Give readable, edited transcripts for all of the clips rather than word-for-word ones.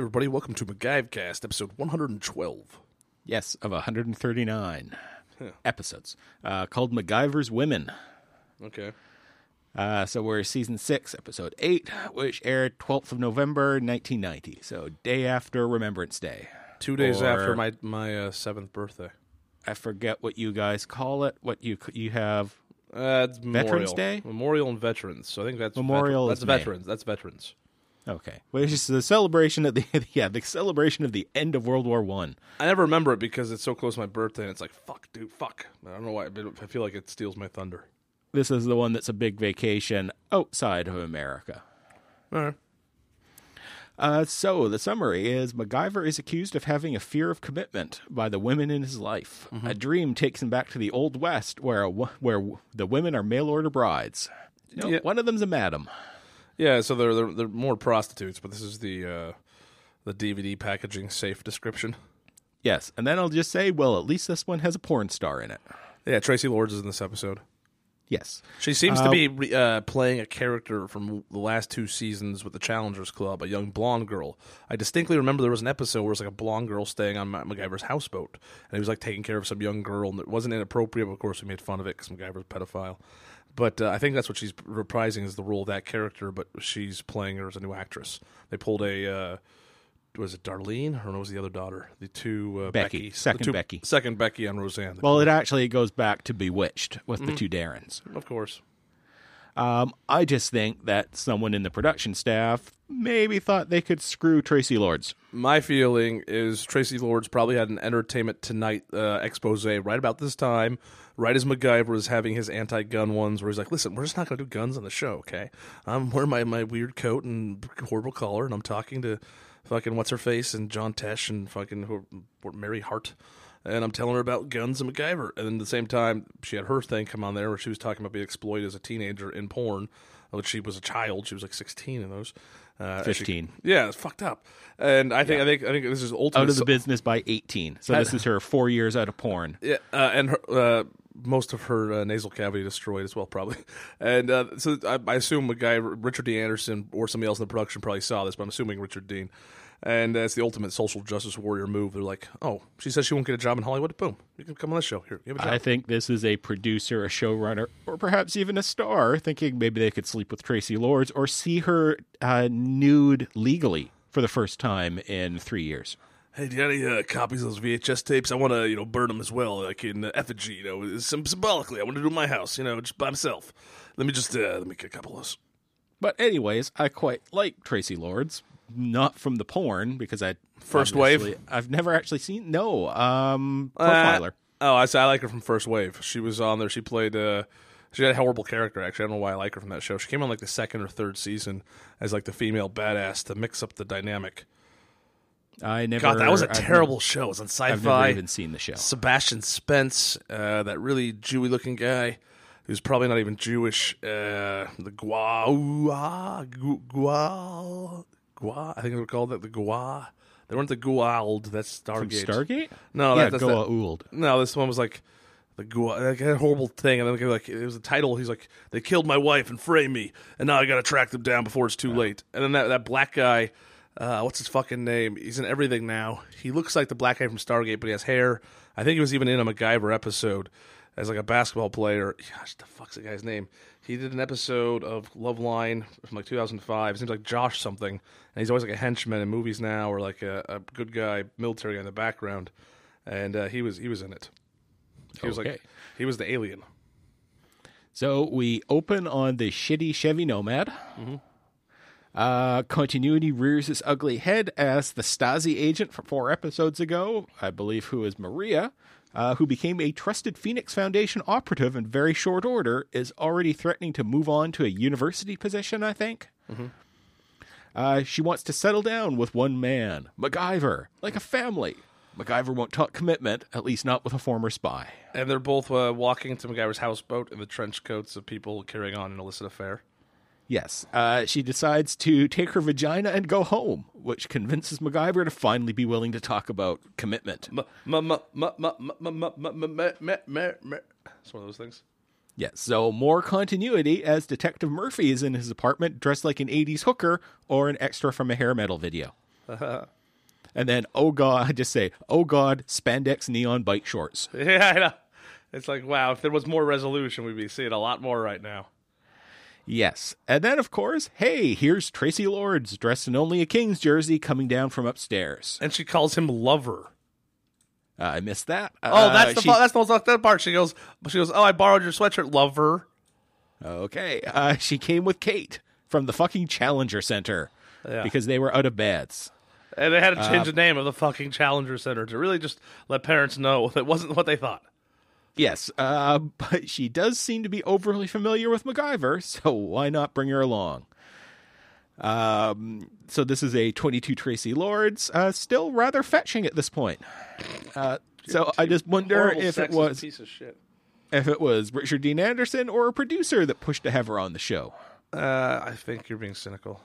everybody. Welcome to MacGyvercast, episode 112. Yes, of 139 episodes, called MacGyver's Women. Okay. So we're season 6, episode 8, which aired 12th of November, 1990. So day after Remembrance Day. 2 days after my 7th birthday. I forget what you guys call it. What you have? It's Veterans Day? Memorial and Veterans. So I think that's Memorial. That's May. veterans. That's veterans. Okay, well, it's just the celebration of the the celebration of the end of World War I. I never remember it because it's so close to my birthday, and it's like, fuck, dude, fuck. I don't know why, but I feel like it steals my thunder. This is the one that's a big vacation outside of America. All right. So the summary is MacGyver is accused of having a fear of commitment by the women in his life. Mm-hmm. A dream takes him back to the Old West where the women are mail-order brides. One of them's a madam. Yeah, so they're more prostitutes, but this is the DVD packaging safe description. Yes, and then I'll just say, well, at least this one has a porn star in it. Yeah, Tracy Lords is in this episode. Yes. She seems to be playing a character from the last 2 seasons with the Challengers Club, a young blonde girl. I distinctly remember there was an episode where it was like a blonde girl staying on MacGyver's houseboat, and he was like taking care of some young girl, and it wasn't inappropriate, but of course we made fun of it because MacGyver's a pedophile. But I think that's what she's reprising is the role of that character, but she's playing her as a new actress. They pulled was it Darlene? Or was the other daughter? The two Becky. Becky. Second Becky on Roseanne. Well, it actually goes back to Bewitched with the 2 Darrens. Of course. I just think that someone in the production staff maybe thought they could screw Tracy Lords. My feeling is Tracy Lords probably had an Entertainment Tonight expose right about this time, right as MacGyver was having his anti-gun ones, where he's like, listen, we're just not going to do guns on the show, okay? I'm wearing my weird coat and horrible collar, and I'm talking to fucking What's-Her-Face and John Tesh and fucking Mary Hart, and I'm telling her about guns and MacGyver. And then at the same time, she had her thing come on there where she was talking about being exploited as a teenager in porn, which she was a child. She was like 16 in those. 15. Yeah, it's fucked up. And I think this is ultimately out of the business by 18. So this is her 4 years out of porn. Yeah, and her, most of her nasal cavity destroyed as well, probably. And so I assume a guy, Richard D. Anderson, or somebody else in the production probably saw this, but I'm assuming Richard Dean. And it's the ultimate social justice warrior move. They're like, oh, she says she won't get a job in Hollywood. Boom, you can come on this show. Here, you have a job. I think this is a producer, a showrunner, or perhaps even a star thinking maybe they could sleep with Tracy Lords or see her nude legally for the first time in 3 years. Hey, do you have any copies of those VHS tapes? I want to, burn them as well, like in effigy, symbolically. I want to do it in my house, just by myself. Let me just let me get a couple of those. But anyways, I quite like Tracy Lords. Not from the porn, because First Wave? I've never actually seen. No, Profiler. I like her from First Wave. She was on there. She played. She had a horrible character. Actually, I don't know why I like her from that show. She came on like the 2nd or 3rd season as like the female badass to mix up the dynamic. God, that was a terrible show. It was on Sci-Fi. I've never even seen the show. Sebastian Spence, that really Jewy-looking guy, who's probably not even Jewish. The I think they were called that, the Gua. They weren't the Gua'uld. That's Stargate. From Stargate? No, yeah, that's Goa'uld. No, this one was like the Gua. Like a horrible thing, and then it was a title. He's like, they killed my wife and framed me, and now I got to track them down before it's too late. And then that black guy, what's his fucking name? He's in everything now. He looks like the black guy from Stargate, but he has hair. I think he was even in a MacGyver episode as like a basketball player. Gosh, the fuck's the guy's name? He did an episode of Loveline from like 2005. It seems like Josh something, and he's always like a henchman in movies now, or like a good guy, military guy in the background. And he was in it. He was the alien. So we open on the shitty Chevy Nomad. Mm-hmm. Continuity rears its ugly head as the Stasi agent from 4 episodes ago, I believe, who is Maria, who became a trusted Phoenix Foundation operative in very short order, is already threatening to move on to a university position, I think. Mm-hmm. She wants to settle down with one man, MacGyver, like a family. MacGyver won't talk commitment, at least not with a former spy. And they're both walking into MacGyver's houseboat in the trench coats of people carrying on an illicit affair. Yes. She decides to take her vagina and go home, which convinces MacGyver to finally be willing to talk about commitment. It's one of those things. Yes, so more continuity as Detective Murphy is in his apartment dressed like an 80s hooker or an extra from a hair metal video. And then, oh God, just say, oh God, spandex neon bike shorts. Yeah, I know. It's like, wow, if there was more resolution, we'd be seeing a lot more right now. Yes. And then, of course, hey, here's Tracy Lords dressed in only a King's jersey coming down from upstairs. And she calls him lover. I missed that. That's the part. She goes, oh, I borrowed your sweatshirt, lover. Okay. She came with Kate from the fucking Challenger Center because they were out of beds. And they had to change the name of the fucking Challenger Center to really just let parents know that wasn't what they thought. Yes, but she does seem to be overly familiar with MacGyver, so why not bring her along? So this is a 22 Tracy Lords, still rather fetching at this point. So I just wonder if it was piece of shit. If it was Richard Dean Anderson or a producer that pushed to have her on the show. I think you're being cynical.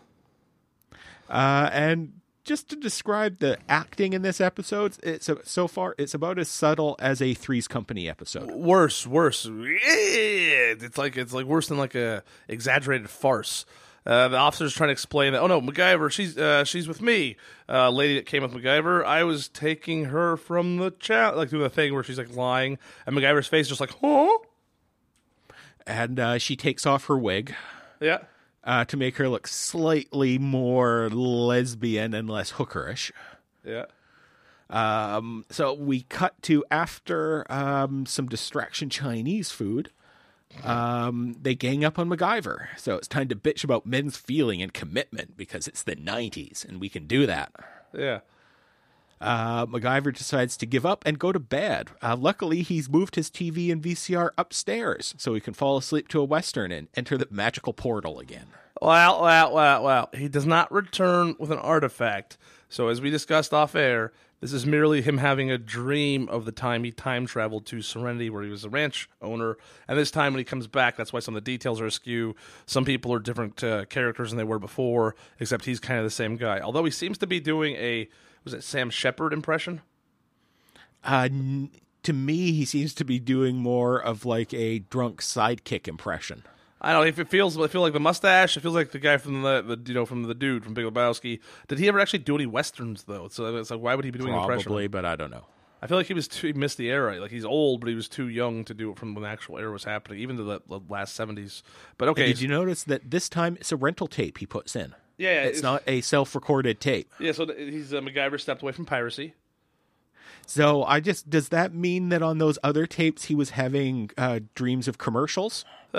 And just to describe the acting in this episode, so far it's about as subtle as a Three's Company episode. Worse. It's like worse than like a exaggerated farce. The officer's trying to explain that. Oh no, MacGyver, she's with me. Lady that came with MacGyver, I was taking her from the like doing the thing where she's like lying, and MacGyver's face just like, huh? And she takes off her wig. Yeah. To make her look slightly more lesbian and less hookerish. Yeah. So we cut to after some distraction Chinese food. They gang up on MacGyver. So it's time to bitch about men's feeling and commitment because it's the 90s and we can do that. Yeah. MacGyver decides to give up and go to bed. Luckily, he's moved his TV and VCR upstairs so he can fall asleep to a Western and enter the magical portal again. Well. He does not return with an artifact. So as we discussed off air, this is merely him having a dream of the time he time traveled to Serenity where he was a ranch owner. And this time when he comes back, that's why some of the details are askew. Some people are different characters than they were before, except he's kind of the same guy. Although he seems to be doing was it Sam Shepard impression? To me, he seems to be doing more of like a drunk sidekick impression. I don't know if I feel like the mustache. It feels like the guy from from the dude from Big Lebowski. Did he ever actually do any westerns though? So it's like, why would he be doing an impression? Probably, but I don't know. I feel like he missed the era. Like he's old, but he was too young to do it from when the actual era was happening, even to the last 70s. But okay, did you notice that this time it's a rental tape he puts in? Yeah, it's not a self-recorded tape. Yeah, so he's MacGyver stepped away from piracy. So does that mean that on those other tapes he was having dreams of commercials?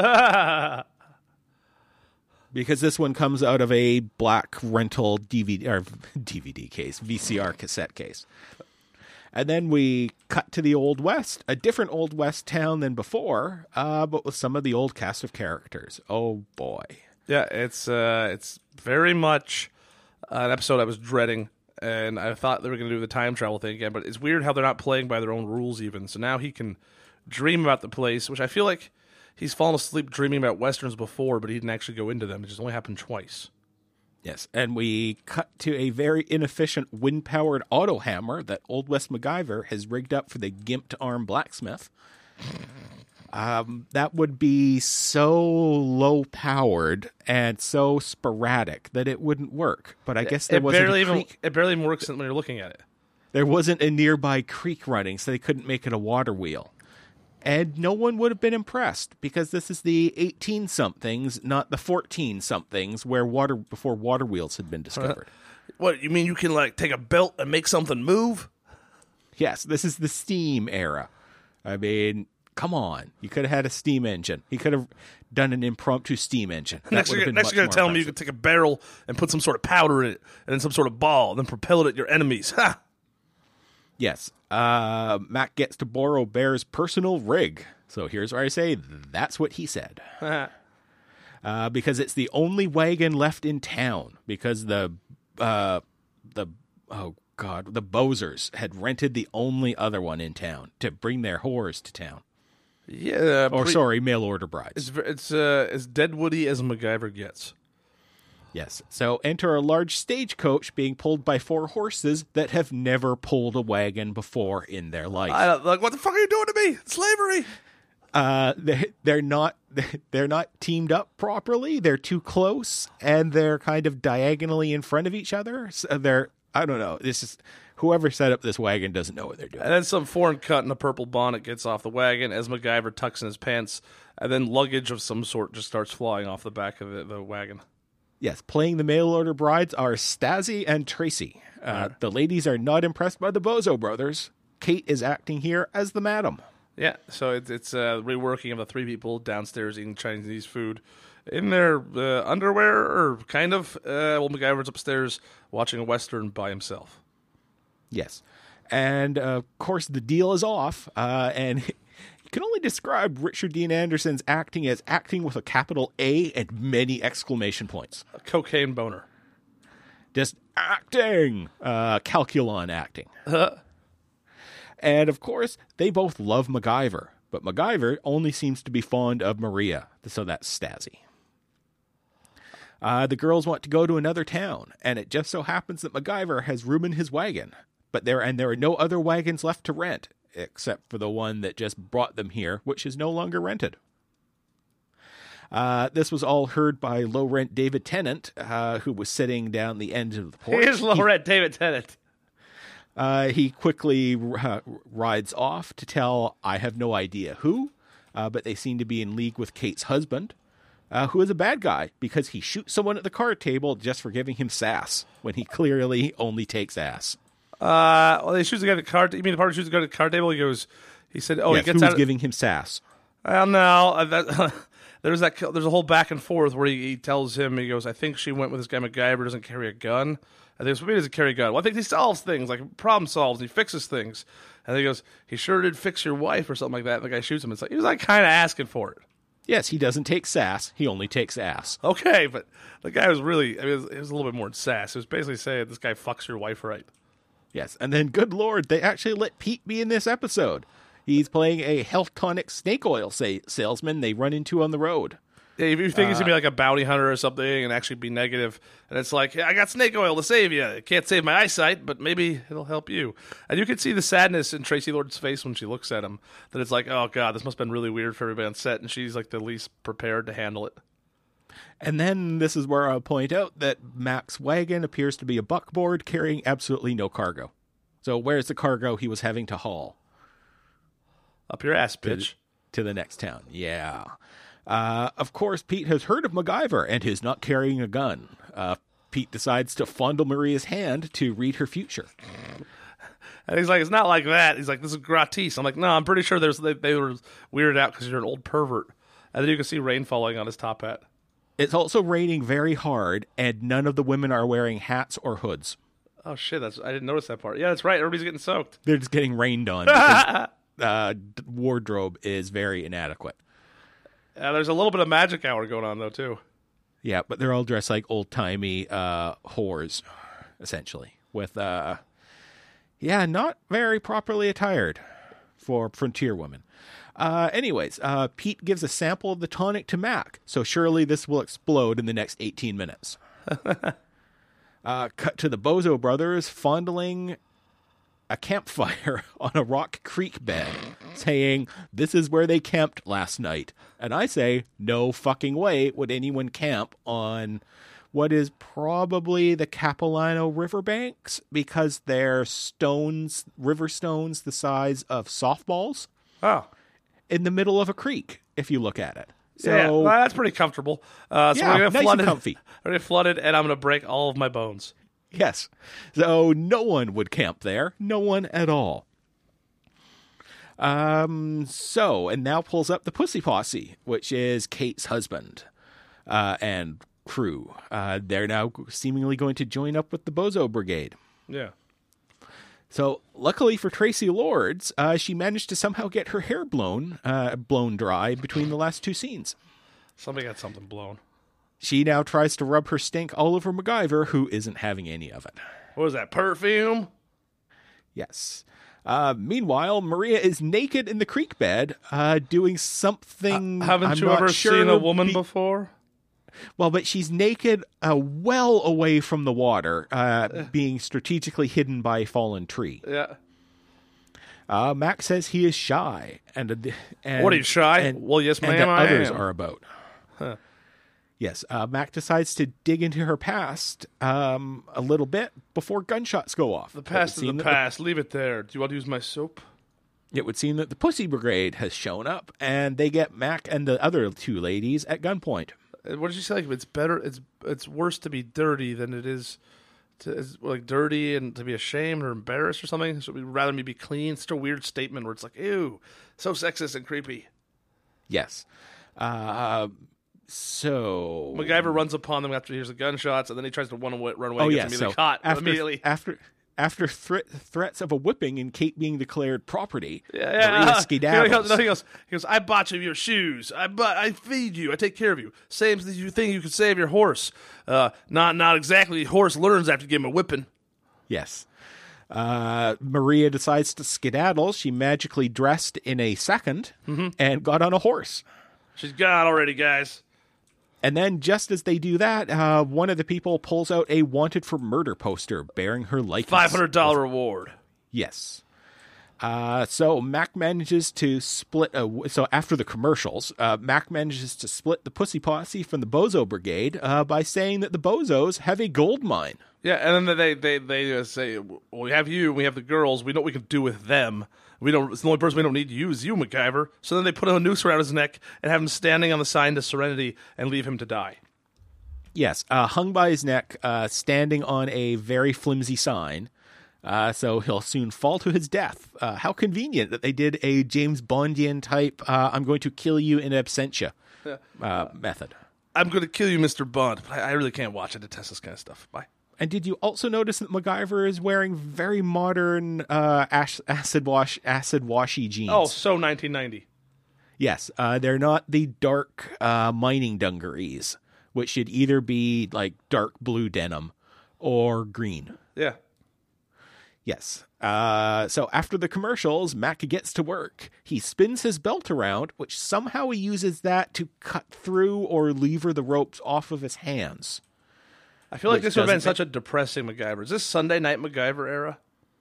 Because this one comes out of a black rental DVD case, VCR cassette case. And then we cut to the Old West, a different Old West town than before, but with some of the old cast of characters. Oh boy. Yeah, it's very much an episode I was dreading, and I thought they were going to do the time travel thing again, but it's weird how they're not playing by their own rules even. So now he can dream about the place, which I feel like he's fallen asleep dreaming about Westerns before, but he didn't actually go into them. It just only happened twice. Yes, and we cut to a very inefficient wind-powered auto hammer that Old West MacGyver has rigged up for the gimped arm blacksmith. That would be so low-powered and so sporadic that it wouldn't work. But I guess there wasn't a creek. It barely even works when you're looking at it. There wasn't a nearby creek running, so they couldn't make it a water wheel. And no one would have been impressed because this is the 18-somethings, not the 14-somethings, before water wheels had been discovered. What, you mean you can like take a belt and make something move? Yes, this is the steam era. I mean, come on. You could have had a steam engine. He could have done an impromptu steam engine. Next you're going to tell me you could take a barrel and put some sort of powder in it and then some sort of ball and then propel it at your enemies. Ha! Yes. Mac gets to borrow Bear's personal rig. So here's where I say, that's what he said. Because it's the only wagon left in town. Because the Bozers had rented the only other one in town to bring their whores to town. Yeah. Mail order brides. It's as Deadwoody as MacGyver gets. Yes. So enter a large stagecoach being pulled by 4 horses that have never pulled a wagon before in their life. Like, what the fuck are you doing to me? Slavery. They're not teamed up properly. They're too close, and they're kind of diagonally in front of each other. So they're I don't know. This is whoever set up this wagon doesn't know what they're doing. And then some foreign cut in a purple bonnet gets off the wagon as MacGyver tucks in his pants, and then luggage of some sort just starts flying off the back of the wagon. Yes, playing the mail order brides are Stasi and Tracy. The ladies are not impressed by the Bozo brothers. Kate is acting here as the madam. Yeah, so it's a reworking of the three people downstairs eating Chinese food in their underwear, or kind of. MacGyver's upstairs watching a Western by himself. Yes. And, of course, the deal is off, and you can only describe Richard Dean Anderson's acting as acting with a capital A and many exclamation points. A cocaine boner. Just acting! Calculon acting. And, of course, they both love MacGyver, but MacGyver only seems to be fond of Maria, so that's Stasi. The girls want to go to another town, and it just so happens that MacGyver has room in his wagon, but there are no other wagons left to rent, except for the one that just brought them here, which is no longer rented. This was all heard by low-rent David Tennant, who was sitting down the end of the porch. Here's low-rent David Tennant. He quickly rides off to tell I have no idea who, but they seem to be in league with Kate's husband, who is a bad guy because he shoots someone at the card table just for giving him sass when he clearly only takes ass. Well, he shoots the guy at the card. You mean the part shoots the guy at the card table? He said, "Oh, yes, he gets who's out." Giving him sass. Well, no, there's a whole back and forth where he tells him, he goes, "I think she went with this guy MacGyver, doesn't carry a gun." I think maybe he doesn't carry a gun. Well, I think he solves things, like problem solves. He fixes things, and then he goes, "He sure did fix your wife," or something like that. And the guy shoots him. It's like he was like kind of asking for it. Yes, he doesn't take sass. He only takes ass. Okay, but the guy was really, it was a little bit more than sass. It was basically saying this guy fucks your wife right. Yes, and then, good Lord, they actually let Pete be in this episode. He's playing a health tonic snake oil salesman they run into on the road. Yeah, if you think he's going to be like a bounty hunter or something and actually be negative, and it's like, yeah, I got snake oil to save you. It can't save my eyesight, but maybe it'll help you. And you can see the sadness in Tracy Lord's face when she looks at him, that it's like, oh, God, this must have been really weird for everybody on set, and she's like the least prepared to handle it. And then this is where I'll point out that Mac's wagon appears to be a buckboard carrying absolutely no cargo. So where's the cargo he was having to haul? Up your ass, bitch. To the next town, yeah. Of course, Pete has heard of MacGyver and is not carrying a gun. Pete decides to fondle Maria's hand to read her future. And he's like, it's not like that. He's like, this is gratis. I'm like, no, I'm pretty sure they were weirded out because you're an old pervert. And then you can see rain falling on his top hat. It's also raining very hard, and none of the women are wearing hats or hoods. Oh, shit, I didn't notice that part. Yeah, that's right. Everybody's getting soaked. They're just getting rained on because wardrobe is very inadequate. There's a little bit of magic hour going on, though, too. Yeah, but they're all dressed like old-timey whores, essentially, with, not very properly attired for frontier women. Anyways, Pete gives a sample of the tonic to Mac, so surely this will explode in the next 18 minutes. Cut to the Bozo brothers fondling a campfire on a rock creek bed, saying, this is where they camped last night. And I say, no fucking way would anyone camp on what is probably the Capilano riverbanks, because they're river stones the size of softballs. Oh. In the middle of a creek, if you look at it. So, yeah, well, that's pretty comfortable. So yeah, we're nice and comfy. We're going to flooded, and I'm going to break all of my bones. Yes. So no one would camp there. No one at all. And now pulls up the Pussy Posse, which is Kate's husband and crew. They're now seemingly going to join up with the Bozo Brigade. Yeah. So luckily for Tracy Lords, she managed to somehow get her hair blown dry between the last two scenes. Somebody got something blown. She now tries to rub her stink all over MacGyver, who isn't having any of it. What was that, perfume? Yes. Meanwhile, Maria is naked in the creek bed, doing something. Haven't you ever seen a woman before? Well, but she's naked well away from the water, being strategically hidden by a fallen tree. Yeah. Mac says he is shy. And what are you, shy? Well, yes, ma'am, and that I others am. are about. Huh. Yes, Mac decides to dig into her past a little bit before gunshots go off. The past is the past. Leave it there. Do you want to use my soap? It would seem that the Pussy Brigade has shown up, and they get Mac and the other two ladies at gunpoint. What did you say? Like, it's better. It's worse to be dirty than it is it's like dirty and to be ashamed or embarrassed or something. So we'd rather me be clean. It's such a weird statement where it's like, ew, so sexist and creepy. Yes. So MacGyver runs upon them after he hears the gunshots, and then he tries to run away. Oh, gets immediately caught immediately. After threats of a whipping and Kate being declared property, Maria skedaddles. He goes, I bought you your shoes. I feed you. I take care of you. Same as you think you could save your horse. Not exactly. Horse learns after you give him a whipping. Yes. Maria decides to skedaddle. She magically dressed in a second and got on a horse. She's gone already, guys. And then just as they do that, one of the people pulls out a wanted for murder poster bearing her likeness. $500 reward. Yes. So Mac manages to split. So after the commercials, Mac manages to split the Pussy Posse from the Bozo Brigade by saying that the Bozos have a gold mine. Yeah, and then they say, well, we have you, we have the girls, we know what we can do with them. It's the only person we don't need to use, you, MacGyver. So then they put a noose around his neck and have him standing on the sign to Serenity and leave him to die. Yes, hung by his neck, standing on a very flimsy sign. So he'll soon fall to his death. How convenient that they did a James Bondian type, I'm going to kill you in absentia method. I'm going to kill you, Mr. Bond. But I really can't watch. I detest this kind of stuff. Bye. And did you also notice that MacGyver is wearing very modern acid washy jeans? Oh, so 1990. Yes, they're not the dark mining dungarees, which should either be like dark blue denim or green. Yeah. Yes. So after the commercials, Mac gets to work. He spins his belt around, which somehow he uses that to cut through or lever the ropes off of his hands. I feel like this would have been such a depressing MacGyver. Is this Sunday Night MacGyver era?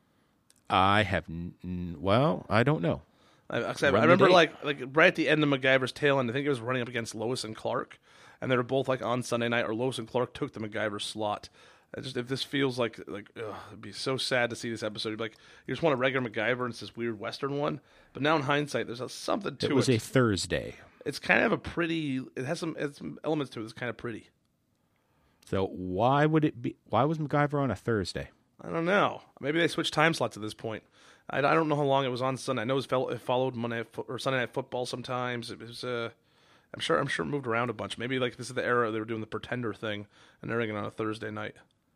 I have, well, I don't know. I remember like right at the end of MacGyver's tail end, I think it was running up against Lois and Clark, and they were both like on Sunday night, or Lois and Clark took the MacGyver slot. If this feels like it'd be so sad to see this episode. You'd be like, you just want a regular MacGyver, and it's this weird Western one. But now in hindsight, there's something to it. It was a Thursday. It's kind of it has some elements to it that's kind of pretty. So why would it be? Why was MacGyver on a Thursday? I don't know. Maybe they switched time slots at this point. I don't know how long it was on Sunday. I know it followed Monday or Sunday Night Football sometimes. It was I'm sure it moved around a bunch. Maybe like this is the era they were doing the Pretender thing and they're doing it on a Thursday night.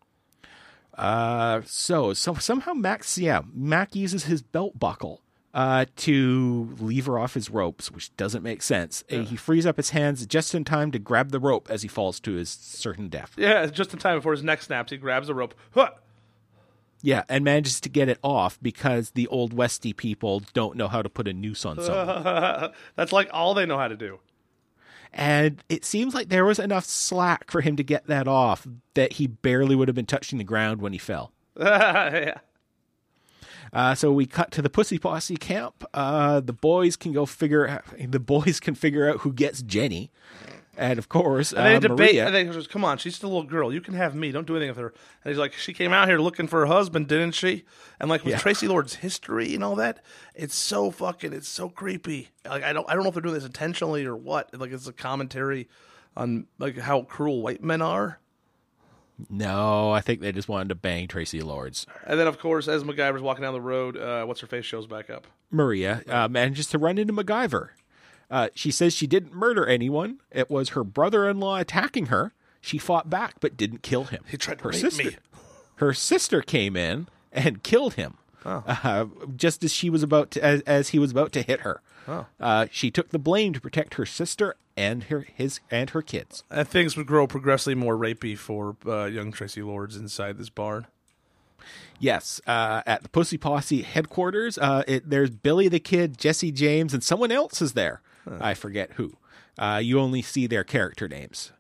So somehow Mac uses his belt buckle to lever off his ropes, which doesn't make sense. Yeah. He frees up his hands just in time to grab the rope as he falls to his certain death. Yeah, just in time before his neck snaps, he grabs the rope. Huh! Yeah, and manages to get it off because the old Westy people don't know how to put a noose on someone. That's like all they know how to do. And it seems like there was enough slack for him to get that off that he barely would have been touching the ground when he fell. Yeah. So we cut to the Pussy Posse camp. The boys can figure out who gets Jenny. And of course, and they debate. Maria, and they goes, "Come on, she's still a little girl. You can have me. Don't do anything with her." And he's like, "She came out here looking for her husband, didn't she?" And like with Tracy Lord's history and all that, it's so creepy. Like I don't know if they're doing this intentionally or what. Like it's a commentary on like how cruel white men are. No, I think they just wanted to bang Tracy Lords. And then, of course, as MacGyver's walking down the road, what's her face shows back up. Maria manages to run into MacGyver. She says she didn't murder anyone. It was her brother-in-law attacking her. She fought back but didn't kill him. He tried to rape me. Her sister came in and killed him. Oh. Just as he was about to hit her. Oh. She took the blame to protect her sister and her kids. And things would grow progressively more rapey for young Tracy Lords inside this barn. Yes, at the Pussy Posse headquarters, there's Billy the Kid, Jesse James, and someone else is there. I forget who. You only see their character names.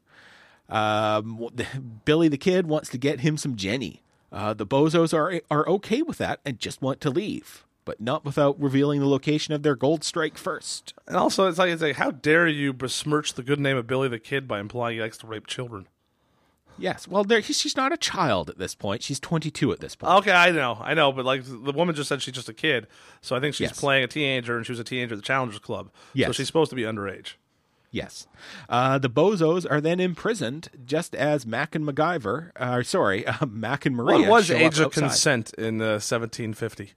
Billy the Kid wants to get him some Jenny. The Bozos are okay with that and just want to leave. but not without revealing the location of their gold strike first. And also, it's like, how dare you besmirch the good name of Billy the Kid by implying he likes to rape children? Yes, well, she's not a child at this point. She's 22 at this point. Okay, I know, but like the woman just said she's just a kid, so I think she's playing a teenager, and she was a teenager at the Challengers Club, so she's supposed to be underage. Yes. The Bozos are then imprisoned, just as Mac and MacGyver, Mac and Maria. What was show age up of outside. consent in 1750?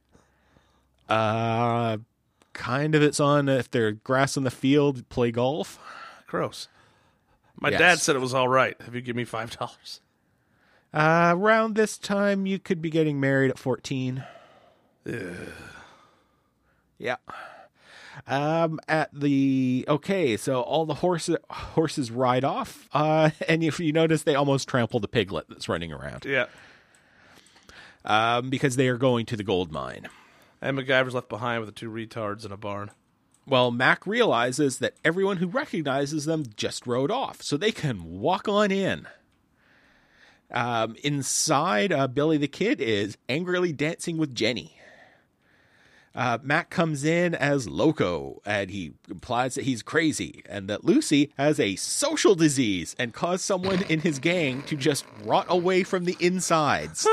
Kind of it's on if they're grass in the field, play golf. Gross. My dad said it was all right if you give me $5. Around this time, you could be getting married at 14. Yeah. So all the horses ride off, and if you notice, they almost trample the piglet that's running around. Yeah. Because they are going to the gold mine. And MacGyver's left behind with the two retards in a barn. Well, Mac realizes that everyone who recognizes them just rode off, so they can walk on in. Inside, Billy the Kid is angrily dancing with Jenny. Mac comes in as Loco, and he implies that he's crazy, and that Lucy has a social disease and caused someone in his gang to just rot away from the insides.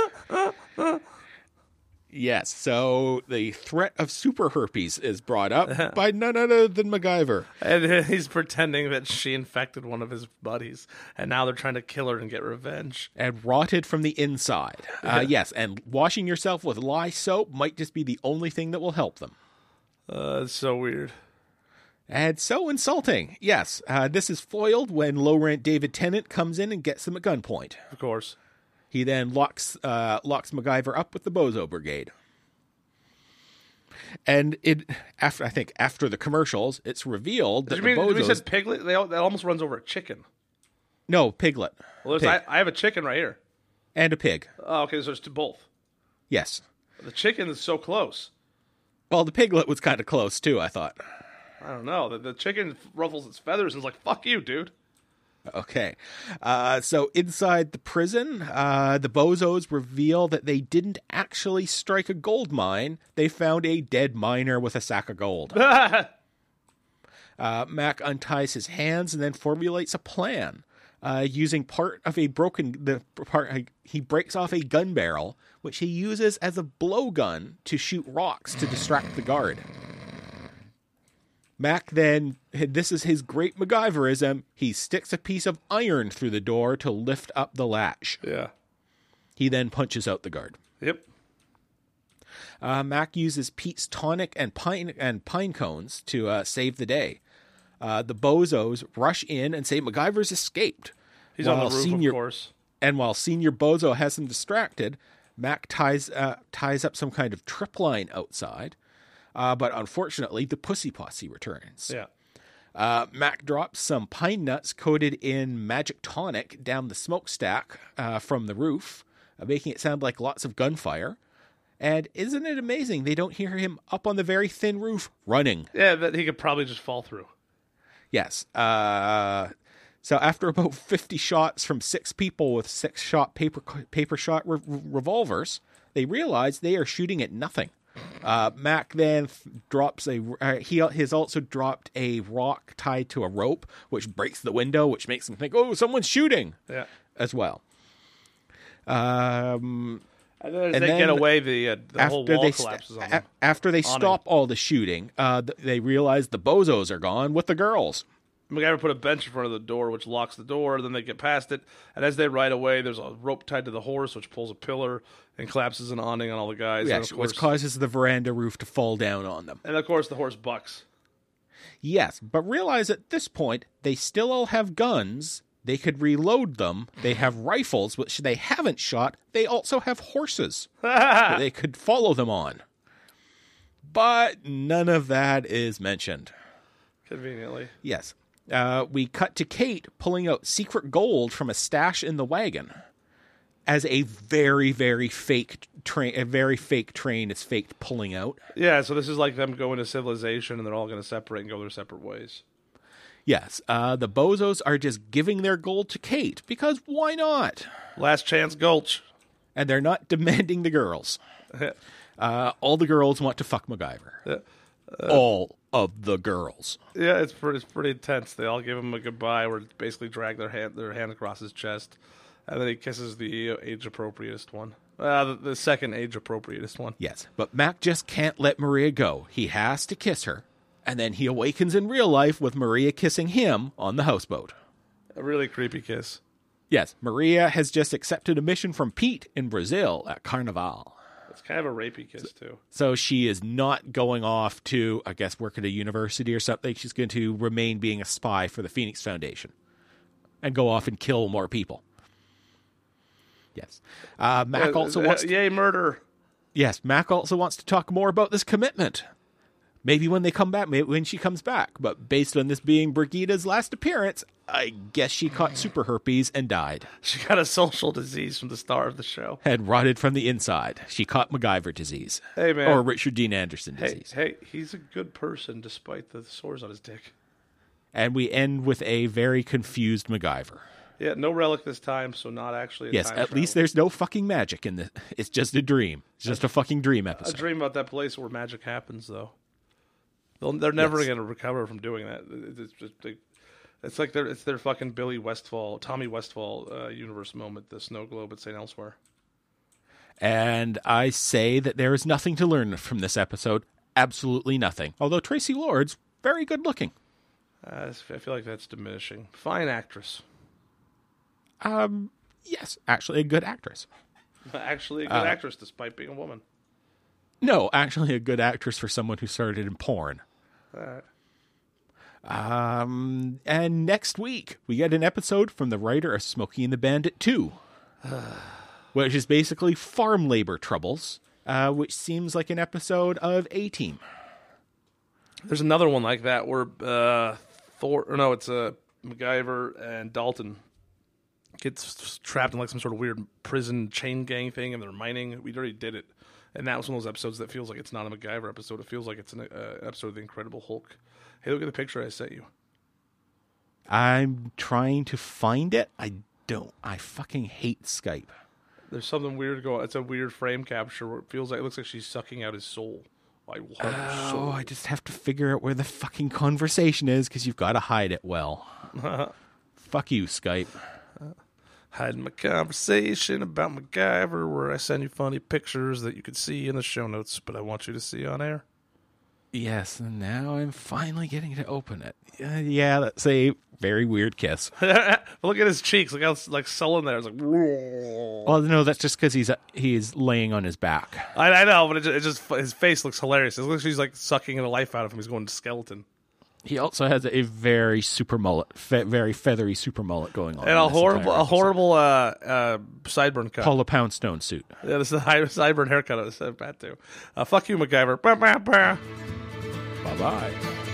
Yes, so the threat of super herpes is brought up by none other than MacGyver. And he's pretending that she infected one of his buddies, and now they're trying to kill her and get revenge. And rotted from the inside. Yes, and washing yourself with lye soap might just be the only thing that will help them. It's so weird. And so insulting. Yes, this is foiled when low-rent David Tennant comes in and gets them at gunpoint. Of course. He then locks MacGyver up with the Bozo Brigade. And after the commercials, it's revealed that the Bozos... We said piglet? That almost runs over a chicken. No, piglet. Well, Pig. I have a chicken right here. And a pig. Oh, okay, so there's both. Yes. The chicken is so close. Well, the piglet was kind of close, too, I thought. I don't know. The chicken ruffles its feathers and is like, fuck you, dude. Okay. So inside the prison, the Bozos reveal that they didn't actually strike a gold mine. They found a dead miner with a sack of gold. Mac unties his hands and then formulates a plan. Using part of he breaks off a gun barrel, which he uses as a blowgun to shoot rocks to distract the guard. Mac then, this is his great MacGyverism, he sticks a piece of iron through the door to lift up the latch. Yeah. He then punches out the guard. Yep. Mac uses Pete's tonic and pine cones to save the day. The Bozos rush in and say MacGyver's escaped. He's on the roof, of course. And while Senior Bozo has him distracted, Mac ties up some kind of trip line outside. But unfortunately, the Pussy Posse returns. Yeah. Mac drops some pine nuts coated in magic tonic down the smokestack from the roof, making it sound like lots of gunfire. And isn't it amazing they don't hear him up on the very thin roof running? Yeah, that he could probably just fall through. Yes. So after about 50 shots from 6 people with 6-shot paper shot revolvers, they realize they are shooting at nothing. Mac then drops he has also dropped a rock tied to a rope, which breaks the window, which makes them think, oh, someone's shooting. Yeah. As well. And then as they get away, the whole wall collapses on them. After they stop all the shooting, they realize the Bozos are gone with the girls. MacGyver put a bench in front of the door, which locks the door. Then they get past it, and as they ride away, there's a rope tied to the horse, which pulls a pillar and collapses an awning on all the guys. Yes, which causes the veranda roof to fall down on them. And of course, the horse bucks. Yes, but realize at this point, they still all have guns. They could reload them. They have rifles, which they haven't shot. They also have horses that they could follow them on. But none of that is mentioned. Conveniently. Yes. We cut to Kate pulling out secret gold from a stash in the wagon as a very, very fake train. A very fake train is faked pulling out. Yeah, so this is like them going to civilization, and they're all going to separate and go their separate ways. Yes, the Bozos are just giving their gold to Kate, because why not? Last chance gulch. And they're not demanding the girls. All the girls want to fuck MacGyver. Yeah. All of the girls. Yeah, it's pretty intense. They all give him a goodbye, where basically drag their hand across his chest, and then he kisses the age appropriatest one. The second age appropriatest one. Yes, but Mac just can't let Maria go. He has to kiss her, and then he awakens in real life with Maria kissing him on the houseboat. A really creepy kiss. Yes, Maria has just accepted a mission from Pete in Brazil at Carnival. It's kind of a rapey kiss, too. So she is not going off to, I guess, work at a university or something. She's going to remain being a spy for the Phoenix Foundation and go off and kill more people. Yes. Mac also wants to... Yay, murder! Yes, Mac also wants to talk more about this commitment. Maybe when they come back, maybe when she comes back. But based on this being Brigida's last appearance, I guess she caught super herpes and died. She got a social disease from the star of the show. Had rotted from the inside. She caught MacGyver disease. Hey, man. Or Richard Dean Anderson disease. Hey, he's a good person despite the sores on his dick. And we end with a very confused MacGyver. Yeah, no relic this time, so not actually a yes, time at travel. least there's no fucking magic in this. It's just a dream. It's just a fucking dream episode. A dream about that place where magic happens, though. They're never going to recover from doing that. It's like it's their fucking Tommy Westfall universe moment, the snow globe at St. Elsewhere. And I say that there is nothing to learn from this episode. Absolutely nothing. Although Tracy Lord's very good looking. I feel like that's diminishing. Fine actress. Yes, actually a good actress. Actually a good actress, despite being a woman. No, actually a good actress for someone who started in porn. And next week, we get an episode from the writer of Smokey and the Bandit 2, which is basically farm labor troubles, which seems like an episode of A-Team. There's another one like that where it's MacGyver and Dalton gets trapped in like some sort of weird prison chain gang thing, and they're mining. We already did it. And that was one of those episodes that feels like it's not a MacGyver episode. It feels like it's an episode of The Incredible Hulk. Hey, look at the picture I sent you. I'm trying to find it. I fucking hate Skype. There's something weird going on. It's a weird frame capture where it looks like she's sucking out his soul. I just have to figure out where the fucking conversation is because you've got to hide it well. Fuck you, Skype. Hiding my conversation about MacGyver where I send you funny pictures that you could see in the show notes, but I want you to see on air. Yes, and now I'm finally getting to open it. Yeah, that's a very weird kiss. Look at his cheeks. Look how sullen there. It's like, whoa. Well, no, that's just because he's laying on his back. I know, but it just his face looks hilarious. It looks like she's like sucking the life out of him. He's going to skeleton. He also has a very super mullet, very feathery super mullet going on, and a horrible sideburn cut. Paula Poundstone suit. Yeah, this is a high sideburn haircut. I was bad too. Fuck you, MacGyver. Bye bye. Bye bye.